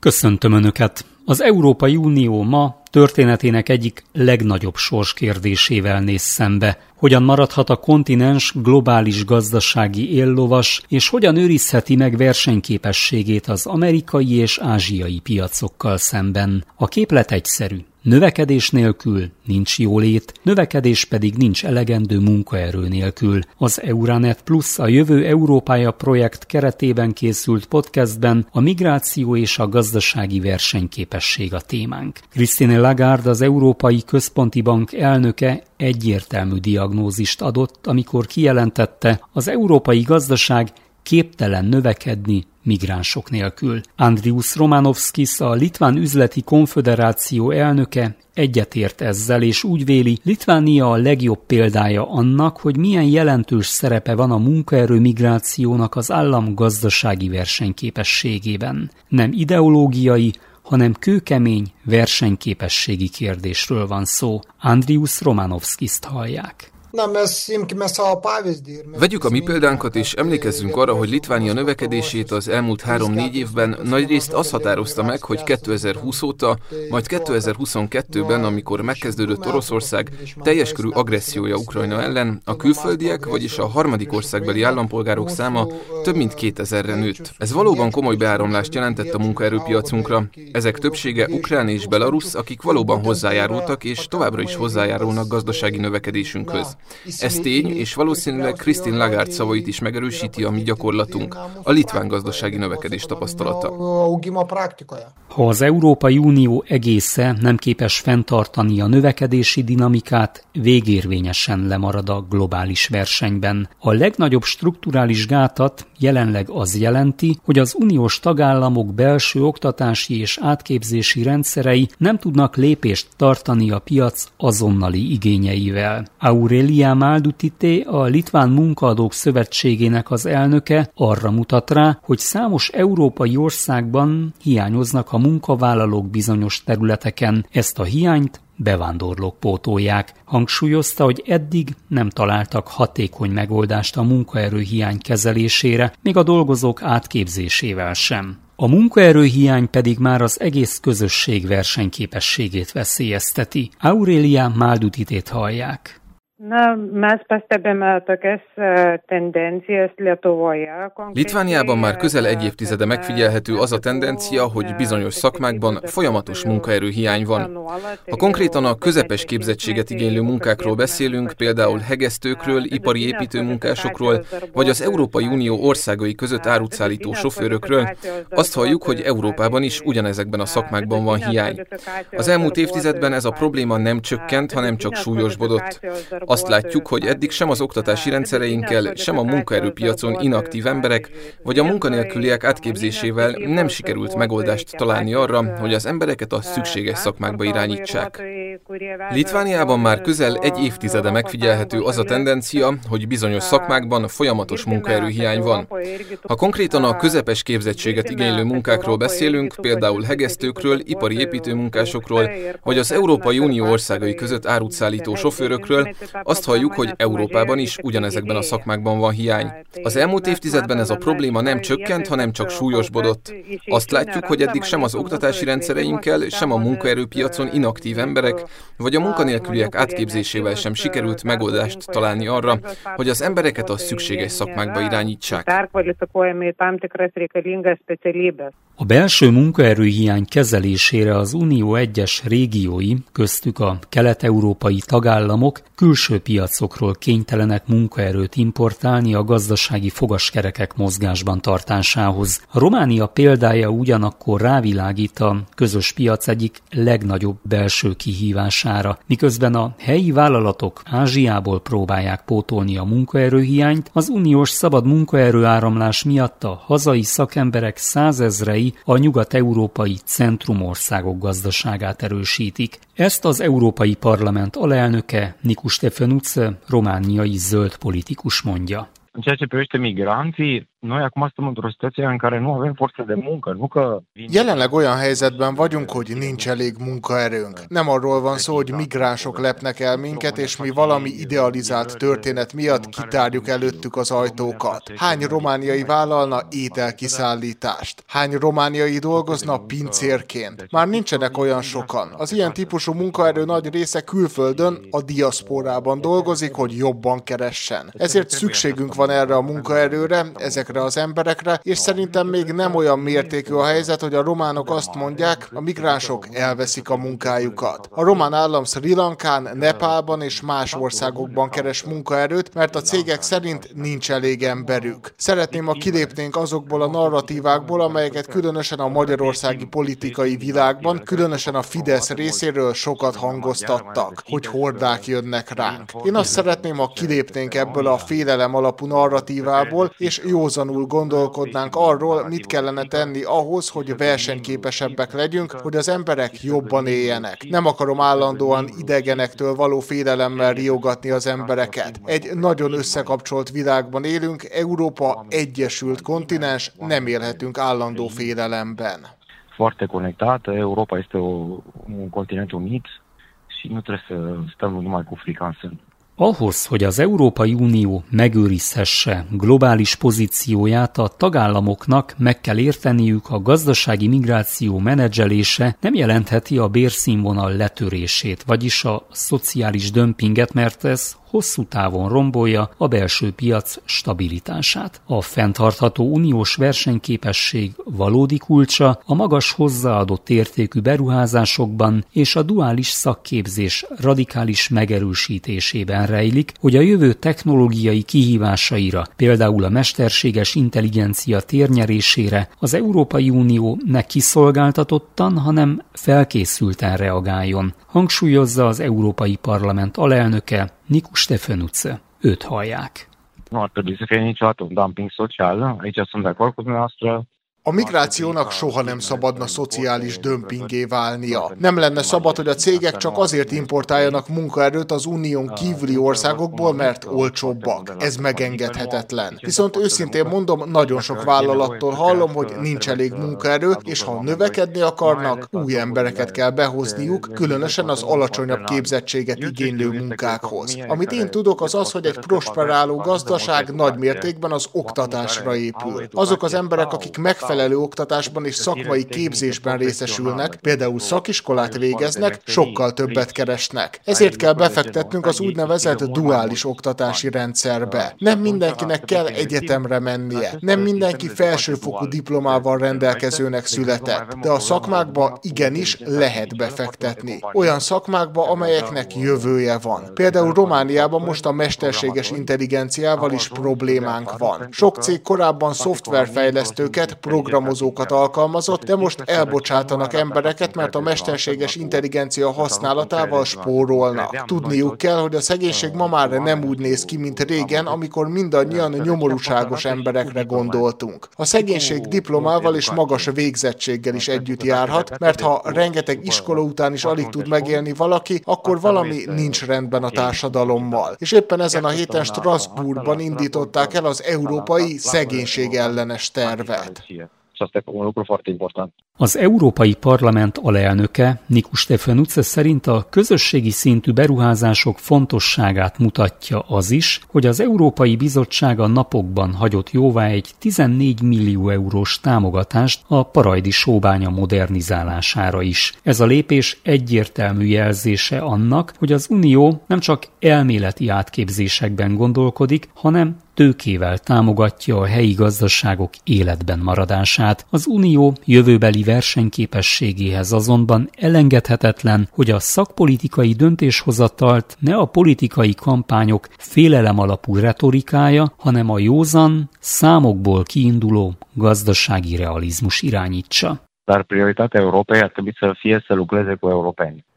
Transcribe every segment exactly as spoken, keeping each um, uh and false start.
Köszöntöm Önöket! Az Európai Unió ma történetének egyik legnagyobb sorskérdésével néz szembe. Hogyan maradhat a kontinens globális gazdasági éllovas, és hogyan őrizheti meg versenyképességét az amerikai és ázsiai piacokkal szemben? A képlet egyszerű. Növekedés nélkül nincs jólét, növekedés pedig nincs elegendő munkaerő nélkül. Az Euranet Plus, a Jövő Európája projekt keretében készült podcastben a migráció és a gazdasági versenyképesség a témánk. Christine Lagarde, az Európai Központi Bank elnöke egyértelmű diagnózist adott, amikor kijelentette, az európai gazdaság képtelen növekedni migránsok nélkül. Andrius Romanovskis, a Litván Üzleti Konföderáció elnöke egyetért ezzel, és úgy véli, Litvánia a legjobb példája annak, hogy milyen jelentős szerepe van a munkaerő migrációnak az állam gazdasági versenyképességében. Nem ideológiai, hanem kőkemény versenyképességi kérdésről van szó. Andrius Romanovskist hallják. Vegyük a mi példánkat, és emlékezzünk arra, hogy Litvánia növekedését az elmúlt három-négy évben nagyrészt az határozta meg, hogy kétezer-húsz óta, majd kétezer-huszonkettőben, amikor megkezdődött Oroszország teljes körű agressziója Ukrajna ellen, a külföldiek, vagyis a harmadik országbeli állampolgárok száma több mint kétezerre nőtt. Ez valóban komoly beáramlást jelentett a munkaerőpiacunkra. Ezek többsége ukrán és belarusz, akik valóban hozzájárultak, és továbbra is hozzájárulnak gazdasági növekedésünkhöz. Ez tény, és valószínűleg Christine Lagarde szavait is megerősíti a mi gyakorlatunk, a litván gazdasági növekedés tapasztalata. Ha az Európai Unió egésze nem képes fenntartani a növekedési dinamikát, végérvényesen lemarad a globális versenyben. A legnagyobb strukturális gátat jelenleg az jelenti, hogy az uniós tagállamok belső oktatási és átképzési rendszerei nem tudnak lépést tartani a piac azonnali igényeivel. Aurelia Maldutite, a Litván Munkaadók Szövetségének az elnöke arra mutat rá, hogy számos európai országban hiányoznak a munkavállalók bizonyos területeken. Ezt a hiányt bevándorlók pótolják. Hangsúlyozta, hogy eddig nem találtak hatékony megoldást a munkaerőhiány kezelésére, még a dolgozók átképzésével sem. A munkaerőhiány pedig már az egész közösség versenyképességét veszélyezteti. Aurelia Maldutitét hallják. Litvániában már közel egy évtizede megfigyelhető az a tendencia, hogy bizonyos szakmákban folyamatos munkaerőhiány van. Ha konkrétan a közepes képzettséget igénylő munkákról beszélünk, például hegesztőkről, ipari építőmunkásokról, vagy az Európai Unió országai között áruszállító sofőrökről, azt halljuk, hogy Európában is ugyanezekben a szakmákban van hiány. Az elmúlt évtizedben ez a probléma nem csökkent, hanem csak súlyosbodott. Azt látjuk, hogy eddig sem az oktatási rendszereinkkel, sem a munkaerőpiacon inaktív emberek, vagy a munkanélküliek átképzésével nem sikerült megoldást találni arra, hogy az embereket a szükséges szakmákba irányítsák. Litvániában már közel egy évtizede megfigyelhető az a tendencia, hogy bizonyos szakmákban folyamatos munkaerőhiány van. Ha konkrétan a közepes képzettséget igénylő munkákról beszélünk, például hegesztőkről, ipari építőmunkásokról, vagy az Európai Unió országai között áruszállító sofőrökről, azt halljuk, hogy Európában is ugyanezekben a szakmákban van hiány. Az elmúlt évtizedben ez a probléma nem csökkent, hanem csak súlyosbodott. Azt látjuk, hogy eddig sem az oktatási rendszereinkkel, sem a munkaerőpiacon inaktív emberek, vagy a munkanélküliek átképzésével sem sikerült megoldást találni arra, hogy az embereket a szükséges szakmákba irányítsák. A belső munkaerőhiány kezelésére az Unió egyes régiói, köztük a kelet-európai tagállamok külső piacokról kénytelenek munkaerőt importálni a gazdasági fogaskerekek mozgásban tartásához. A Románia példája ugyanakkor rávilágít a közös piac egyik legnagyobb belső kihívására, miközben a helyi vállalatok Ázsiából próbálják pótolni a munkaerőhiányt, az uniós szabad munkaerőáramlás miatt a hazai szakemberek százezrei a nyugat-európai centrumországok gazdaságát erősítik. Ezt az Európai Parlament alelnöke Nicu Ștefănuță, romániai zöld politikus mondja. În ceea ce privește migranții, Jelenleg olyan helyzetben vagyunk, hogy nincs elég munkaerőnk. Nem arról van szó, hogy migránsok lepnek el minket, és mi valami idealizált történet miatt kitárjuk előttük az ajtókat. Hány romániai vállalna ételkiszállítást? Hány romániai dolgozna pincérként? Már nincsenek olyan sokan. Az ilyen típusú munkaerő nagy része külföldön, a diaszporában dolgozik, hogy jobban keressen. Ezért szükségünk van erre a munkaerőre, ezekre az emberekre, és szerintem még nem olyan mértékű a helyzet, hogy a románok azt mondják, a migránsok elveszik a munkájukat. A román állam Sri Lankán, Nepálban és más országokban keres munkaerőt, mert a cégek szerint nincs elég emberük. Szeretném, ha kilépnénk azokból a narratívákból, amelyeket különösen a magyarországi politikai világban, különösen a Fidesz részéről sokat hangoztattak, hogy hordák jönnek ránk. Én azt szeretném, ha kilépnénk ebből a félelem alapú narratívából, és józanul gondolkodnánk arról, mit kellene tenni ahhoz, hogy versenyképesebbek legyünk, hogy az emberek jobban éljenek. Nem akarom állandóan idegenektől való félelemmel riogatni az embereket. Egy nagyon összekapcsolt világban élünk, Európa egyesült kontinens, nem élhetünk állandó félelemben. Foarte conectată, Europa este o, un continent unit și nu trebuie să stăm numai cu frica în sân. Ahhoz, hogy az Európai Unió megőrizhesse globális pozícióját, a tagállamoknak meg kell érteniük, a gazdasági migráció menedzselése nem jelentheti a bérszínvonal letörését, vagyis a szociális dömpinget, mert ez hosszú távon rombolja a belső piac stabilitását. A fenntartható uniós versenyképesség valódi kulcsa a magas hozzáadott értékű beruházásokban és a duális szakképzés radikális megerősítésében rejlik, hogy a jövő technológiai kihívásaira, például a mesterséges intelligencia térnyerésére az Európai Unió ne kiszolgáltatottan, hanem felkészülten reagáljon, hangsúlyozza az Európai Parlament alelnöke, Nicu Ștefănuță. Őt hallják. Nu ar trebui să fie niciodată un dumping social. Aici sunt de acord cu dumneavoastră. A migrációnak soha nem szabadna szociális dömpingé válnia. Nem lenne szabad, hogy a cégek csak azért importáljanak munkaerőt az unión kívüli országokból, mert olcsóbbak. Ez megengedhetetlen. Viszont őszintén mondom, nagyon sok vállalattól hallom, hogy nincs elég munkaerő, és ha növekedni akarnak, új embereket kell behozniuk, különösen az alacsonyabb képzettséget igénylő munkákhoz. Amit én tudok, az az, hogy egy prosperáló gazdaság nagy mértékben az oktatásra épül. Azok az emberek, akik megfelelően megfelelő oktatásban és szakmai képzésben részesülnek, például szakiskolát végeznek, sokkal többet keresnek. Ezért kell befektetnünk az úgynevezett duális oktatási rendszerbe. Nem mindenkinek kell egyetemre mennie, nem mindenki felsőfokú diplomával rendelkezőnek született, de a szakmákba igenis lehet befektetni. Olyan szakmákba, amelyeknek jövője van. Például Romániában most a mesterséges intelligenciával is problémánk van. Sok cég korábban szoftverfejlesztőket, programozókat alkalmazott, de most elbocsátanak embereket, mert a mesterséges intelligencia használatával spórolnak. Tudniuk kell, hogy a szegénység ma már nem úgy néz ki, mint régen, amikor mindannyian nyomorúságos emberekre gondoltunk. A szegénység diplomával és magas végzettséggel is együtt járhat, mert ha rengeteg iskola után is alig tud megélni valaki, akkor valami nincs rendben a társadalommal. És éppen ezen a héten Strasbourgban indították el az európai szegénység ellenes tervet. Az Európai Parlament alelnöke, Nicu Ștefănuță szerint a közösségi szintű beruházások fontosságát mutatja az is, hogy az Európai Bizottság a napokban hagyott jóvá egy tizennégy millió eurós támogatást a parajdi sóbánya modernizálására is. Ez a lépés egyértelmű jelzése annak, hogy az Unió nem csak elméleti átképzésekben gondolkodik, hanem tőkével támogatja a helyi gazdaságok életben maradását. Az Unió jövőbeli versenyképességéhez azonban elengedhetetlen, hogy a szakpolitikai döntéshozatalt ne a politikai kampányok félelem alapú retorikája, hanem a józan, számokból kiinduló gazdasági realizmus irányítsa. Dar prioritatea Europei ar trebui să fie să lucreze cu europeni.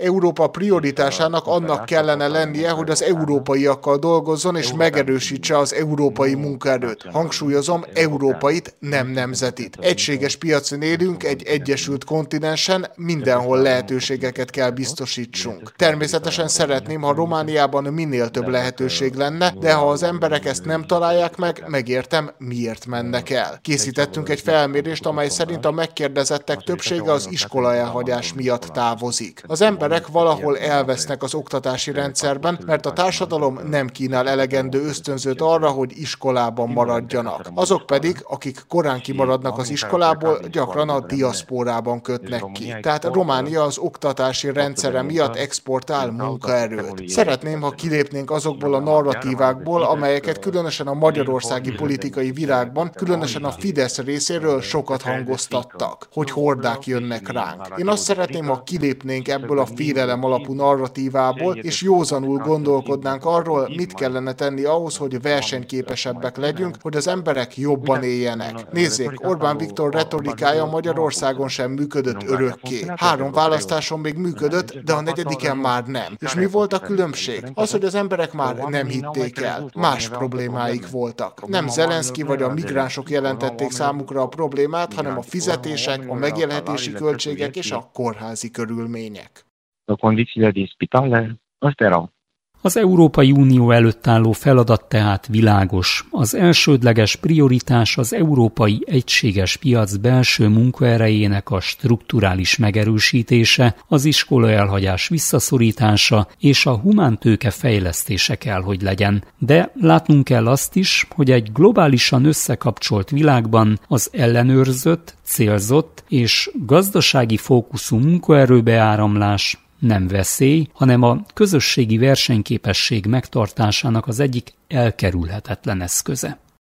Európa prioritásának annak kellene lennie, hogy az európaiakkal dolgozzon és megerősítse az európai munkaerőt. Hangsúlyozom, európait, nem nemzetit. Egységes piacon élünk, egy egyesült kontinensen, mindenhol lehetőségeket kell biztosítsunk. Természetesen szeretném, ha Romániában minél több lehetőség lenne, de ha az emberek ezt nem találják meg, megértem, miért mennek el. Készítettünk egy felmérést, amely szerint a megkérdezettek többsége az iskola elhagyás miatt távozik. Az emberek valahol elvesznek az oktatási rendszerben, mert a társadalom nem kínál elegendő ösztönzőt arra, hogy iskolában maradjanak. Azok pedig, akik korán kimaradnak az iskolából, gyakran a diaszpórában kötnek ki. Tehát Románia az oktatási rendszere miatt exportál munkaerőt. Szeretném, ha kilépnénk azokból a narratívákból, amelyeket különösen a magyarországi politikai világban, különösen a Fidesz részéről sokat hangoztattak, hogy hordák jönnek ránk. Én azt szeretném, ha kilépnénk ebből a félelem alapú narratívából, és józanul gondolkodnánk arról, mit kellene tenni ahhoz, hogy versenyképesebbek legyünk, hogy az emberek jobban éljenek. Nézzék, Orbán Viktor retorikája Magyarországon sem működött örökké. Három választáson még működött, de a negyediken már nem. És mi volt a különbség? Az, hogy az emberek már nem hitték el. Más problémáik voltak. Nem Zelenszky vagy a migránsok jelentették számukra a problémát, hanem a fizetések, a megélhetési költségek és a kórházi körülmények. A condițiile din spitale, astea erau. Az Európai Unió előtt álló feladat tehát világos. Az elsődleges prioritás az európai egységes piac belső munkaerejének a strukturális megerősítése, az iskola elhagyás visszaszorítása és a humántőke fejlesztése kell, hogy legyen. De látnunk kell azt is, hogy egy globálisan összekapcsolt világban az ellenőrzött, célzott és gazdasági fókuszú munkaerőbeáramlás nem veszély, hanem a közösségi versenyképesség megtartásának az egyik elkerülhetetlen eszköze.